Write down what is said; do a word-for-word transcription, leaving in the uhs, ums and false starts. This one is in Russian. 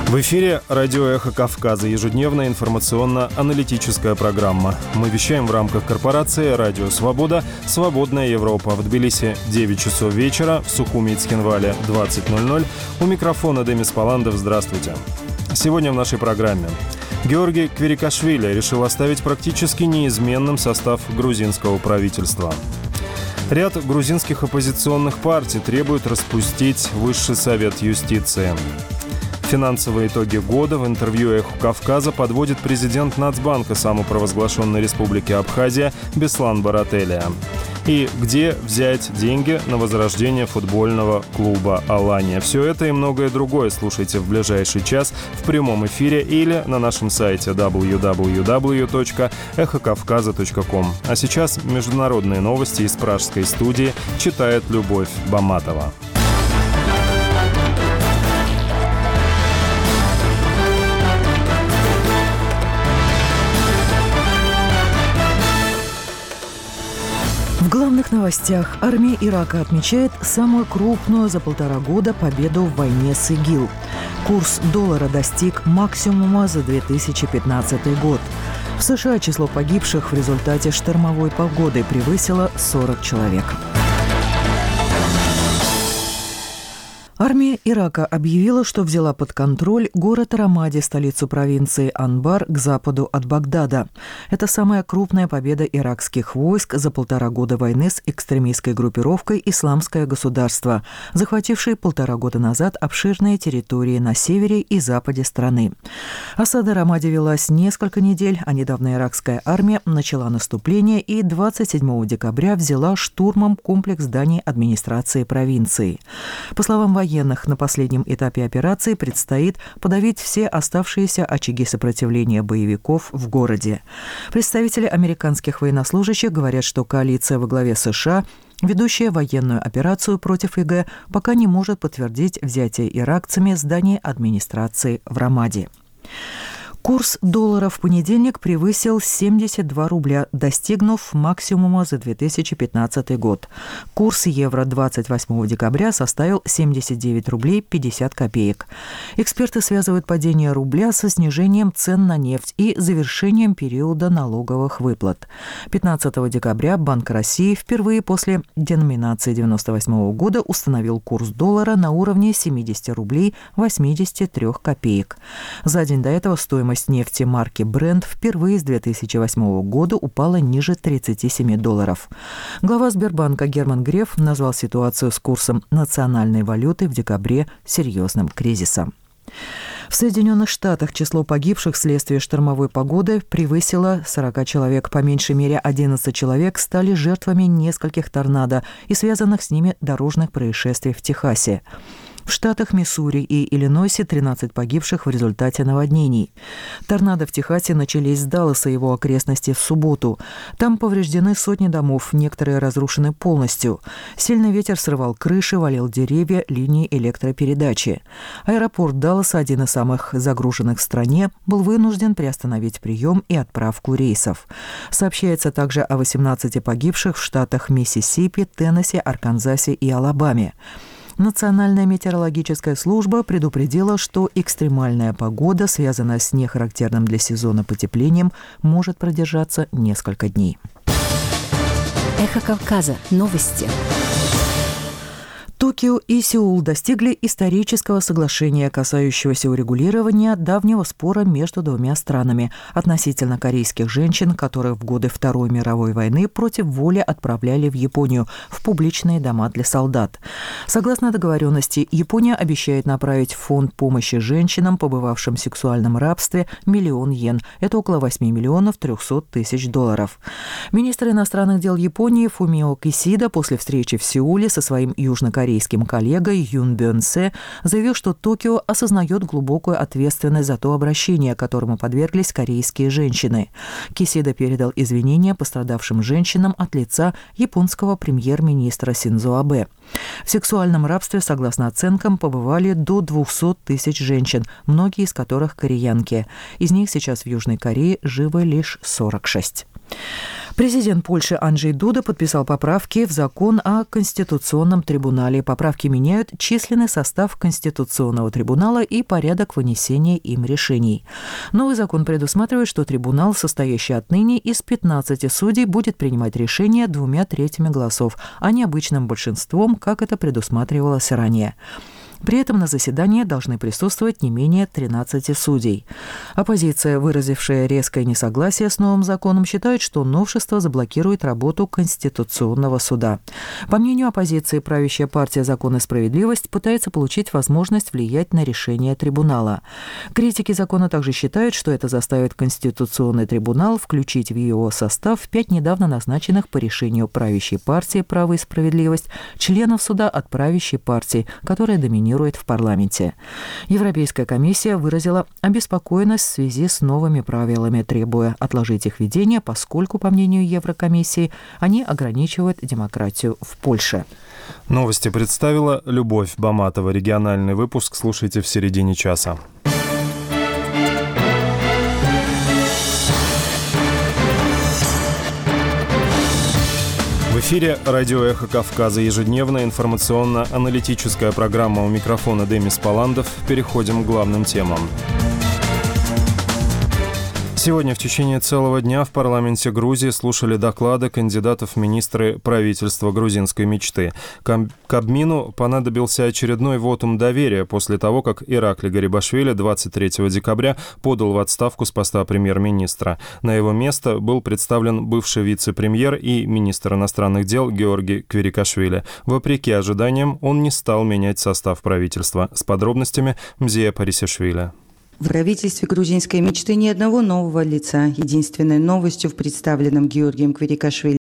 В эфире радио «Эхо Кавказа», ежедневная информационно-аналитическая программа. Мы вещаем в рамках корпорации «Радио Свобода», «Свободная Европа». В Тбилиси девять часов вечера, в Сухуми и Цхинвале двадцать ноль ноль. У микрофона Демис Паландов. Здравствуйте. Сегодня в нашей программе. Георгий Квирикашвили решил оставить практически неизменным состав грузинского правительства. Ряд грузинских оппозиционных партий требует распустить Высший совет юстиции. Финансовые итоги года в интервью «Эхо Кавказа» подводит президент Нацбанка самопровозглашенной республики Абхазия Беслан Барателия. И где взять деньги на возрождение футбольного клуба «Алания». Все это и многое другое слушайте в ближайший час в прямом эфире или на нашем сайте дабл ю дабл ю дабл ю точка эхо кавказа точка ком. А сейчас международные новости из пражской студии читает Любовь Баматова. В главных новостях. Армия Ирака отмечает самую крупную за полтора года победу в войне с ИГИЛ. Курс доллара достиг максимума за две тысячи пятнадцатый год. В США число погибших в результате штормовой погоды превысило сорок человек. Армия Ирака объявила, что взяла под контроль город Рамади, столицу провинции Анбар, к западу от Багдада. Это самая крупная победа иракских войск за полтора года войны с экстремистской группировкой «Исламское государство», захватившей полтора года назад обширные территории на севере и западе страны. Осада Рамади велась несколько недель, а недавно иракская армия начала наступление и двадцать седьмого декабря взяла штурмом комплекс зданий администрации провинции. По словам военных, на последнем этапе операции предстоит подавить все оставшиеся очаги сопротивления боевиков в городе. Представители американских военнослужащих говорят, что коалиция во главе США, ведущая военную операцию против ИГ, пока не может подтвердить взятие иракцами здания администрации в Рамади. Курс доллара в понедельник превысил семьдесят два рубля, достигнув максимума за две тысячи пятнадцатый год. Курс евро двадцать восьмого декабря составил семьдесят девять рублей пятьдесят копеек. Эксперты связывают падение рубля со снижением цен на нефть и завершением периода налоговых выплат. пятнадцатого декабря Банк России впервые после деноминации девяносто восьмого года установил курс доллара на уровне семьдесят рублей восемьдесят три копеек. За день до этого стоимость нефти марки Brent впервые с две тысячи восьмого года упала ниже тридцати семи долларов. Глава Сбербанка Герман Греф назвал ситуацию с курсом национальной валюты в декабре серьезным кризисом. В Соединенных Штатах число погибших вследствие штормовой погоды превысило сорок человек. По меньшей мере одиннадцать человек стали жертвами нескольких торнадо и связанных с ними дорожных происшествий в Техасе. В штатах Миссури и Иллинойсе тринадцать погибших в результате наводнений. Торнадо в Техасе начались с Далласа и его окрестностей в субботу. Там повреждены сотни домов, некоторые разрушены полностью. Сильный ветер срывал крыши, валил деревья, линии электропередачи. Аэропорт Далласа, один из самых загруженных в стране, был вынужден приостановить прием и отправку рейсов. Сообщается также о восемнадцати погибших в штатах Миссисипи, Теннесси, Арканзасе и Алабаме. Национальная метеорологическая служба предупредила, что экстремальная погода, связанная с нехарактерным для сезона потеплением, может продержаться несколько дней. Эхо Кавказа. Новости. Токио и Сеул достигли исторического соглашения, касающегося урегулирования давнего спора между двумя странами относительно корейских женщин, которых в годы Второй мировой войны против воли отправляли в Японию в публичные дома для солдат. Согласно договоренности, Япония обещает направить в фонд помощи женщинам, побывавшим в сексуальном рабстве, миллион йен. Это около восемь миллионов триста тысяч долларов. Министр иностранных дел Японии Фумио Кисида после встречи в Сеуле со своим южнокорейским корейским коллегой Юн Бён Се заявил, что Токио осознает глубокую ответственность за то обращение, которому подверглись корейские женщины. Кисида передал извинения пострадавшим женщинам от лица японского премьер-министра Синдзо Абэ. В сексуальном рабстве, согласно оценкам, побывали до двухсот тысяч женщин, многие из которых кореянки. Из них сейчас в Южной Корее живы лишь сорок шесть. Президент Польши Анджей Дуда подписал поправки в закон о Конституционном трибунале. Поправки меняют численный состав Конституционного трибунала и порядок вынесения им решений. Новый закон предусматривает, что трибунал, состоящий отныне из пятнадцати судей, будет принимать решения двумя третьими голосов, а не обычным большинством, как это предусматривалось ранее. При этом на заседании должны присутствовать не менее тринадцати судей. Оппозиция, выразившая резкое несогласие с новым законом, считает, что новшество заблокирует работу Конституционного суда. По мнению оппозиции, правящая партия «Закон и справедливость» пытается получить возможность влиять на решение трибунала. Критики закона также считают, что это заставит Конституционный трибунал включить в его состав пять недавно назначенных по решению правящей партии «Право и справедливость» членов суда от правящей партии, которая доминирует в парламенте. Европейская комиссия выразила обеспокоенность в связи с новыми правилами, требуя отложить их введение, поскольку, по мнению Еврокомиссии, они ограничивают демократию в Польше. Новости представила Любовь Баматова. Региональный выпуск слушайте в середине часа. В эфире радио «Эхо Кавказа». Ежедневная информационно-аналитическая программа. У микрофона Демис Паландов. Переходим к главным темам. Сегодня в течение целого дня в парламенте Грузии слушали доклады кандидатов в министры правительства грузинской мечты. Кабмину понадобился очередной вотум доверия после того, как Иракли Гарибашвили двадцать третьего декабря подал в отставку с поста премьер-министра. На его место был представлен бывший вице-премьер и министр иностранных дел Георгий Квирикашвили. Вопреки ожиданиям, он не стал менять состав правительства. С подробностями Мзия Парисишвили. В правительстве грузинской мечты ни одного нового лица. Единственной новостью в представленном Георгием Квирикашвили